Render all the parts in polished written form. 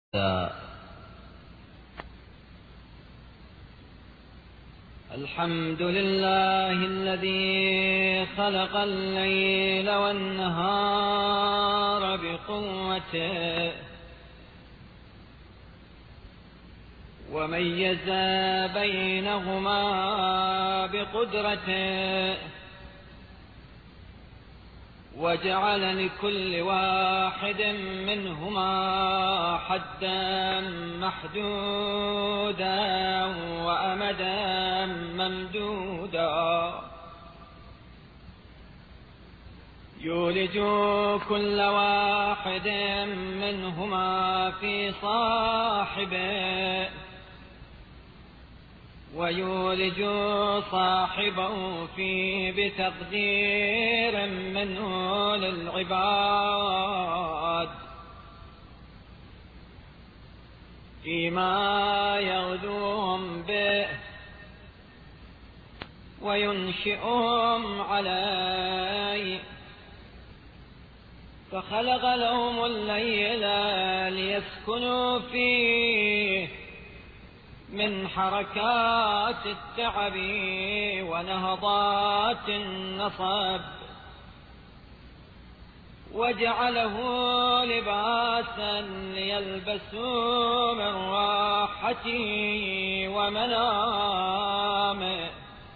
الحمد لله الذي خلق الليل والنهار بقوته وميز بينهما بقدرته وجعل لكل واحد منهما حدا محدودا وأمدا ممدودا يولج كل واحد منهما في صاحبه ويولج صاحبه فيه بتقدير منه للعباد فيما يغدوهم به وينشئهم عليه فخلق لهم الليل ليسكنوا فيه من حركات التعب ونهضات النصب وجعله لباسا ليلبسوا من راحته ومنامه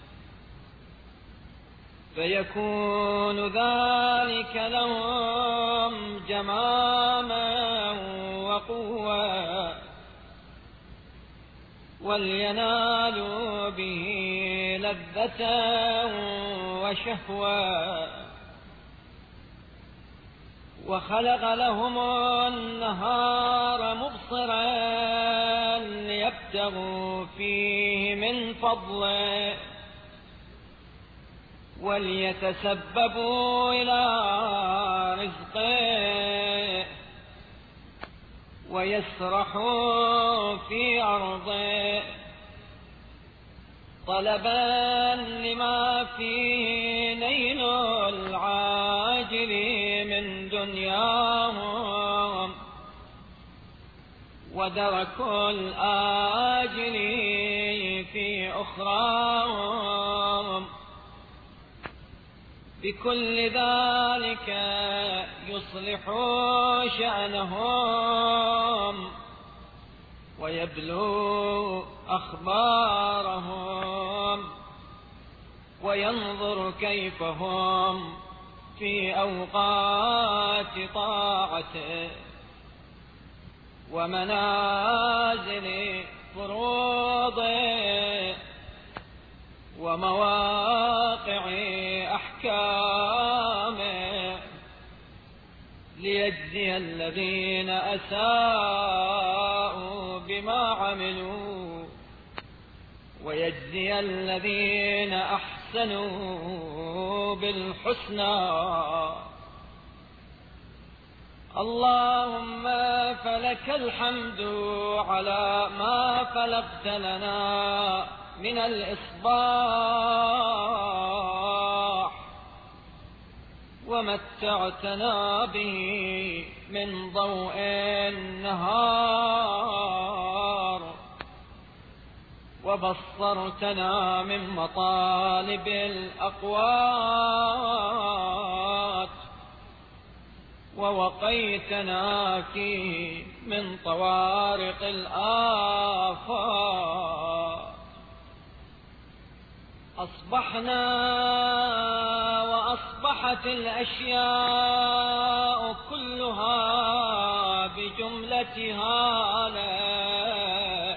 فيكون ذلك لهم جماما وقوة ولينالوا به لذة وشهوة وخلق لهم النهار مبصرا ليبتغوا فيه من فضله وليتسببوا إلى رزقه ويسرحوا في أرضه طلبا لما فيه نيل العاجل من دنياهم ودرك الآجل في أخراهم بكل ذلك يصلح شأنهم ويبلو أخبارهم وينظر كيف هم في أوقات طاعته ومنازل فروضه ومواقع أحكامه ليجزي الذين أساءوا بما عملوا ويجزي الذين أحسنوا بالحسنى اللهم فلك الحمد على ما فلقت لنا من الإصباح ومتعتنا به من ضوء النهار وبصرتنا من مطالب الأقوات ووقيتنا فيه من طوارق الآفات أصبحنا وأصبحت الأشياء كلها بجملتها لك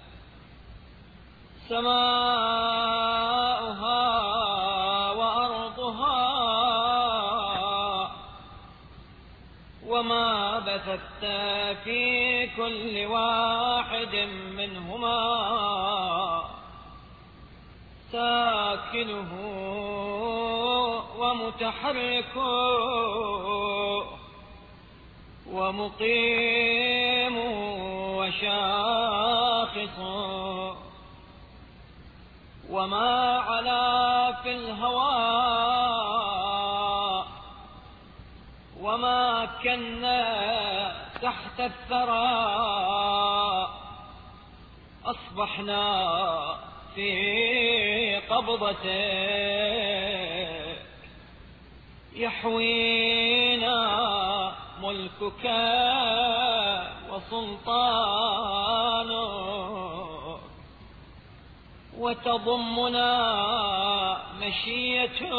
سماؤها وأرضها وما بثت في كل واحد منهما ساكنه ومتحركه ومقيم وشاخص وما علا في الهواء وما كنا تحت الثرى أصبحنا في قبضتك، يحوينا ملكك وسلطانك، وتضمنا مشيتك،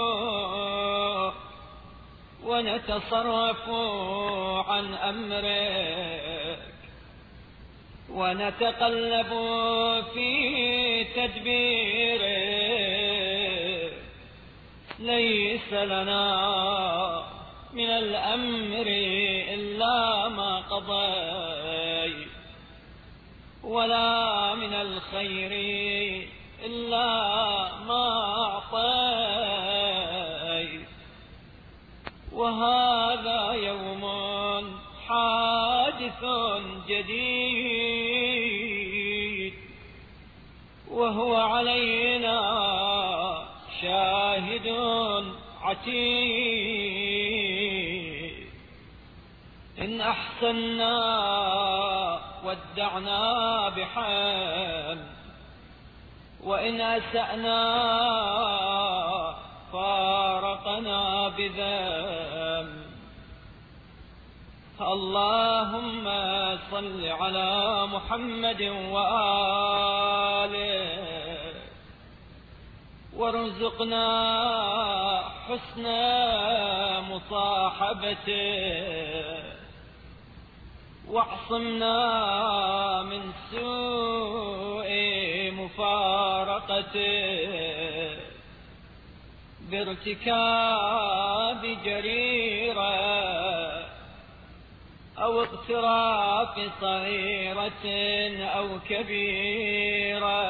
ونتصرف عن أمرك، ونتقلب في تدبيرك. ليس لنا من الأمر إلا ما قضيت، ولا من الخير إلا ما أعطيت. وهذا يوم حادث جديد، وهو علينا شاهد عتيد. إن أحسنا ودعنا بحمد، وإن أسأنا فارقنا بذنب. اللهم صل على محمد وآله، وارزقنا حسن مصاحبته، واعصمنا من سوء مفارقته بارتكاب جريرة أو اقتراف صغيرة أو كبيرة.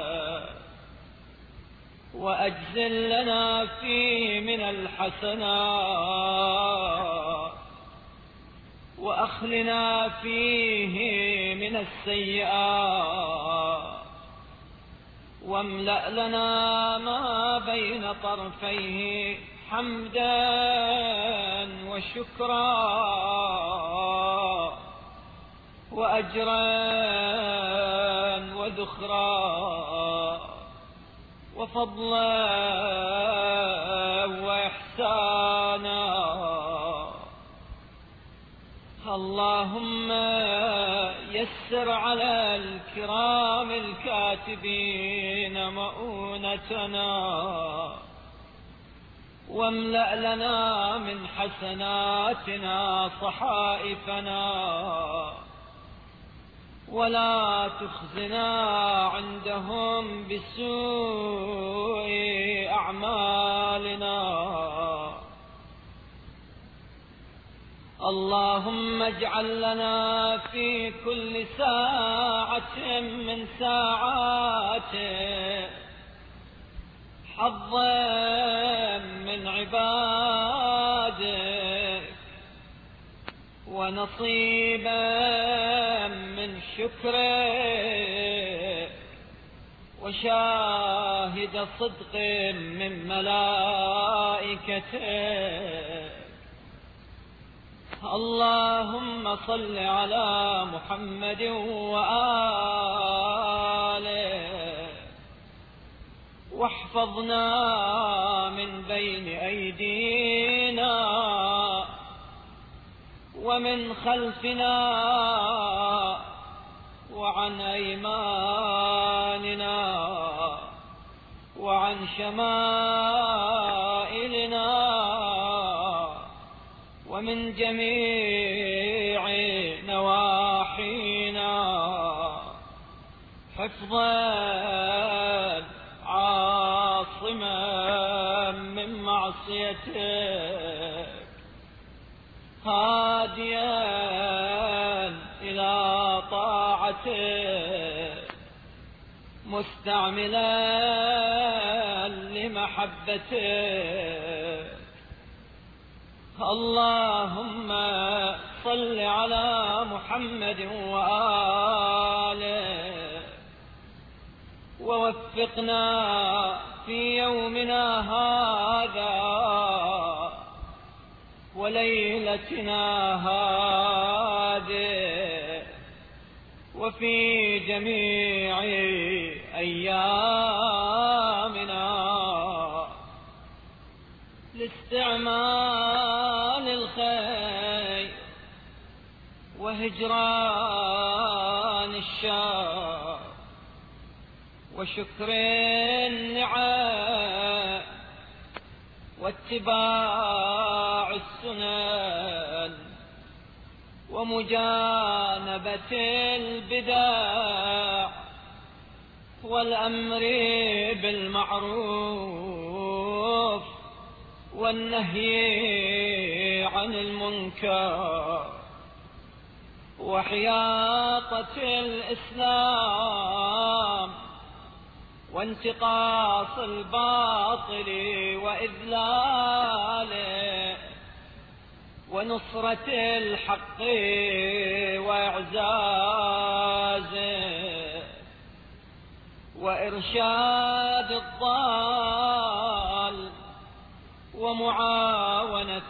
وأجزل لنا فيه من الحسنات، وأخلنا فيه من السيئات، واملأ لنا ما بين طرفيه حمدا وشكرا وأجرا وذخرا وفضلا وإحسانا. اللهم يسر على الكرام الكاتبين مؤونتنا، واملأ لنا من حسناتنا صحائفنا، ولا تخزنا عندهم بسوء أعمالنا. اللهم اجعل لنا في كل ساعة من ساعاتك حظا من عبادك، ونصيبا من شكرك، وشاهد صدق من ملائكتك. اللهم صل على محمد وآله، واحفظنا من بين أيدينا ومن خلفنا وعن أيماننا وعن شمائلنا ومن جميع نواحينا، حفظا عاصما من معصيتك، هاديا إلى طاعتك، مستعملا لمحبتك. اللهم صل على محمد وآله، ووفقنا في يومنا هذا وليلتنا هذه وفي جميع أيامنا لاستعمال الخير وهجران الشر وشكر النعم واتباع السنن ومجانبة البدع والأمر بالمعروف والنهي عن المنكر وحياطة الإسلام وانتقاص الباطل وإذلاله ونصرة الحق وإعزازه وإرشاد الضال ومعاونة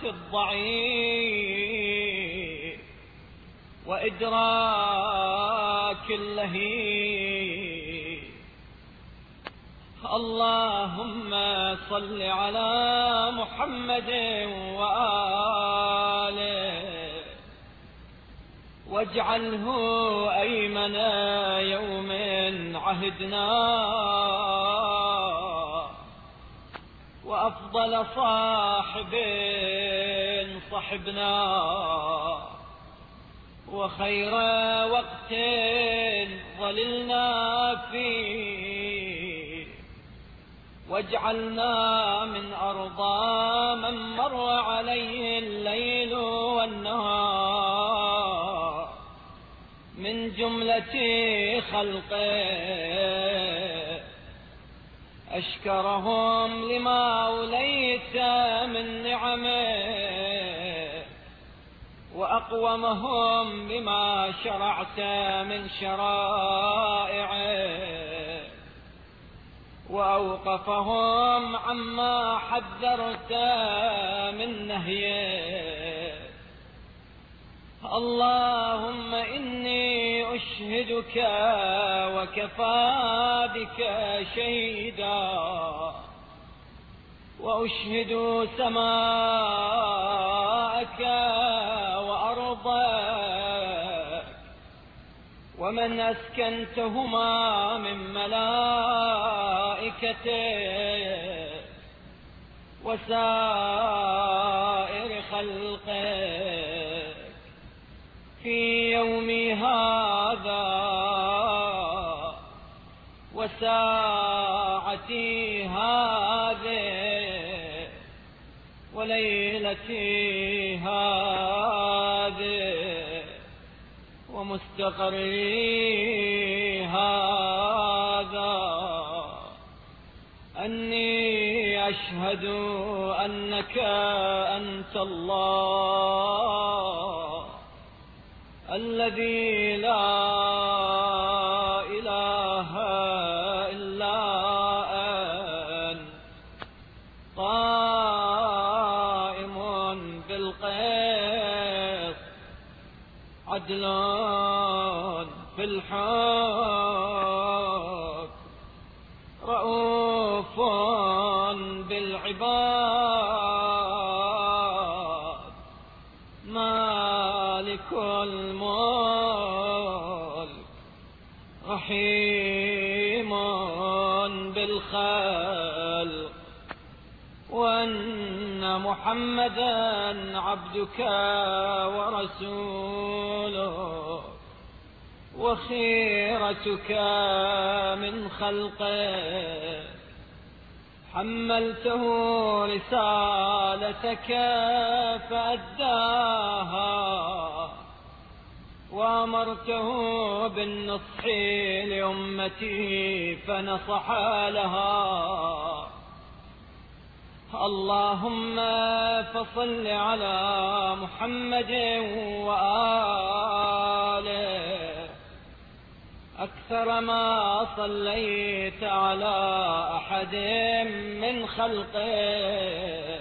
الضعيف وإدراك اللهيب. اللهم صل على محمد وآله واجعله أيمن يوم عهدنا وأفضل صاحب صحبنا وخير وقت ظللنا فيه واجعلنا من أرضى من مر عليه الليل والنهار من جملة خلقه أشكرهم لما أوليت من نعمه وأقومهم بما شرعت من شرائعه وأوقفهم عما حذرت من نهيه. اللهم إني أشهدك وكفى بك شهيدا وأشهد سماءك وأرضك ومن أسكنتهما من ملائكته وسائر خلقك في يومي هذا وساعتي هذه وليلتي هذه ومستقري هذا أني أشهد أنك أنت الله الذي لا إله إلا أنت قائم بالقسط عدل في الحكم رؤوف بالعباد مالك الملك رحيم بالخلق وأن محمدا عبدك ورسولك وخيرتك من خلقك حملته رسالتك فأداها وأمرته بالنصح لأمته فنصح لها. اللهم فصل على محمد وآله أكثر ما صليت على أحد من خلقه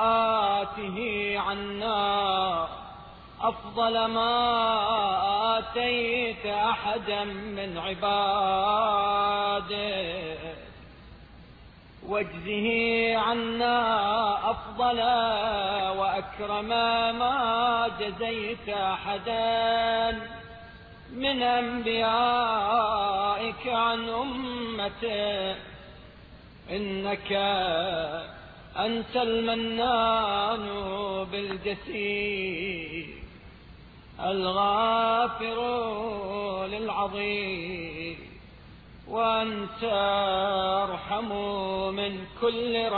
وآته عنا أفضل ما آتيت أحدا من عبادك، واجزه عنا أفضل وأكرم ما جزيت أحدا من أنبيائك عن أمته، إنك أنت المنان بالجسيم الغافر للعظيم، وأنت أرحم من كل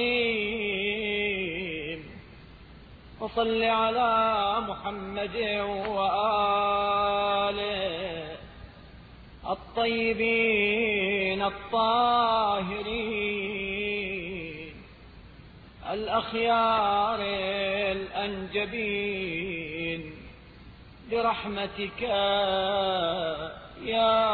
رحيم. وصل على محمد وآله الطيبين الطاهرين الأخيار الأنجبين برحمتك يا